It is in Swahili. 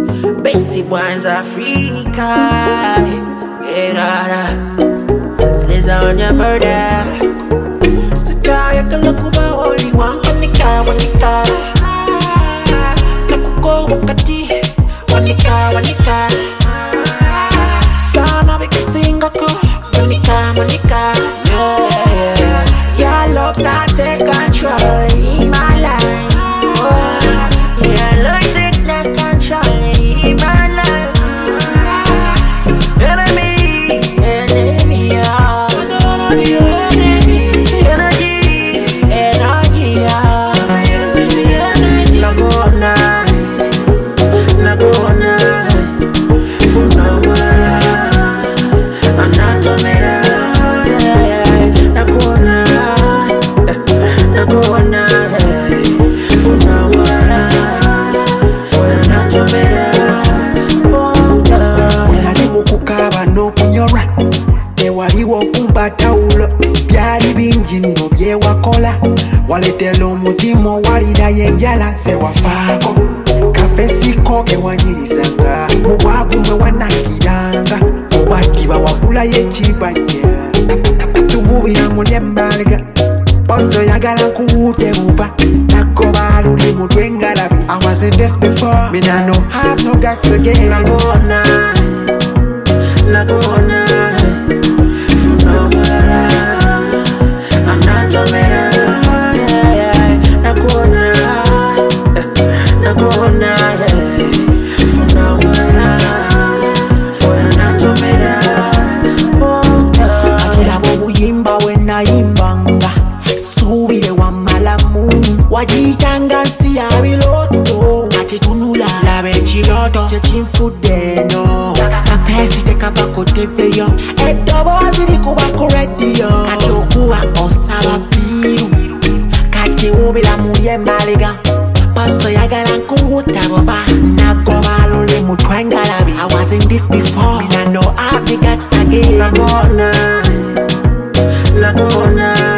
Painty boys Africa. Yeah, rara. There's on your murder. Sita ya kalakuba only one wanika. Nakuko wakati wanika. Sana we can sing a ko wanika. Yeah. Your love not take control in my life. Your love take not control in my life. Enemy, yeah. I don't wanna be your enemy. Energy, yeah. Nagona, funawara, anatomera, nagona, funawara, anatomera. Yalimu kukaba n'okunyolwa tewaliwo kumpa tawulo byali bingi nno byewakola waletera omutima owalirayo enjala sewafaako kafesiko kewanyirizanga mu bwavu mwe wanakiranga obwakiba wagulayo ekibajja tuvubira mu lyembalega posto yagala nkuwuute buva nagoba luli mutwe ngalabi I was in this before me nah no have no guts again Nagona, funawara, anatomera, nagona, funawara, anatomera. Atera buyimba wenayimbanga subire wamalamu wajitanga nsi ya biloto ate tunula labe ekiroto kyekimfudde no kafesi tekavako teveyo eddoboozi likuba ku rediyo kati okuba osaba piru kati wubira mu lyembalega paso yagala nkuwuta boba nagoba luli mutwe ngalabi I was in this before me nah no have the guts again Nagona.